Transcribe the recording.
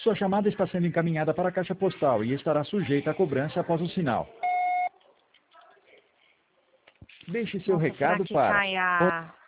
Sua chamada está sendo encaminhada para a caixa postal e estará sujeita a cobrança após o sinal. Deixe seu Nossa, será recado que para cai a